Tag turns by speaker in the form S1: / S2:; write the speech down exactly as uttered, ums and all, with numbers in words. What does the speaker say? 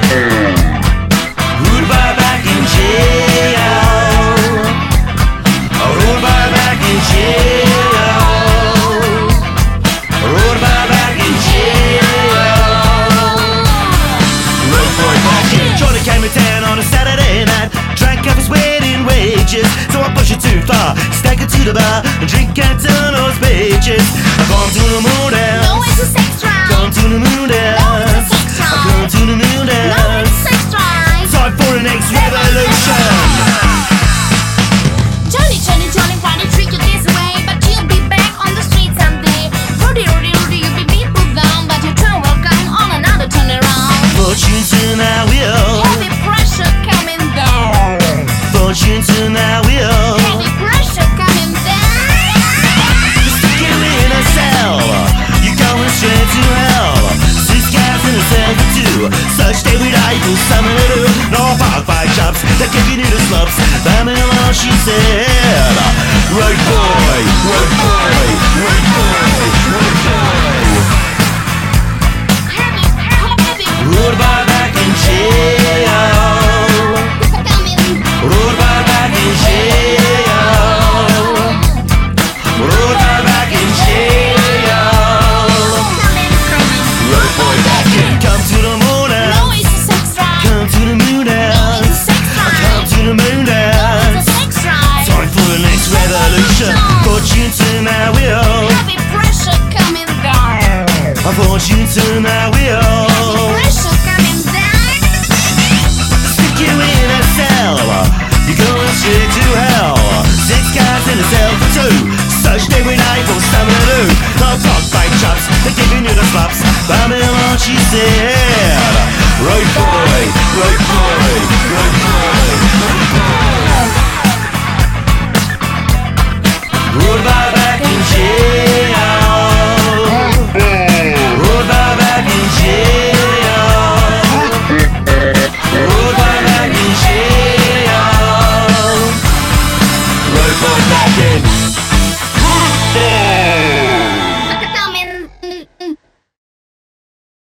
S1: Goodbye back in jail. Goodbye back in jail. Goodbye back in jail. Road boy back in. Johnny came to town on a Saturday night. Drank up his wedding wages, so I pushed it too far. Staggered to the bar and drink and turn those pages. I've gone to the moon dance.
S2: No, it's a sex drive.
S1: Gone to the moon dance. I've gone to the moon
S2: No,
S1: dance.
S2: it's a sex drive.
S1: Time for the next revolution.
S2: Johnny, Johnny, Johnny, why they treat you this way? But you'll be back on the street someday. Rudy, Rudy, Rudy, you'll be people down, but you're too welcome on another turnaround.
S1: Fortune tonight will.
S2: Heavy pressure coming down.
S1: Fortune tonight will.
S2: Heavy pressure coming down.
S1: Stick you in a cell. You're going straight to hell. Six guys in a cell for two. Such day we die for something to do. No park by chops. They're kicking you to slumps. Babylon, she said. Road boy, road boy, road boy, road boy.
S2: Heavy, heavy,
S1: Goodbye back in jail.
S2: coming.
S1: Goodbye back in jail. Goodbye back in jail.
S2: Coming, coming.
S1: Road boy back in. Come to the moon
S2: No,
S1: dance.
S2: it's a sex drive.
S1: Come to the moon
S2: No,
S1: dance.
S2: it's a sex
S1: Come
S2: drive.
S1: to the moon
S2: No,
S1: dance.
S2: it's a sex drive.
S1: Time for the next revolution. Fortune tonight will.
S2: Heavy pressure coming down.
S1: A fortune tonight will.
S2: Pressure coming down.
S1: Stick you in a cell. You're going straight to hell. Six guys in a cell for two. Such day we night for something to do. No talk by chops. They're giving you the slops. Babylon, she said.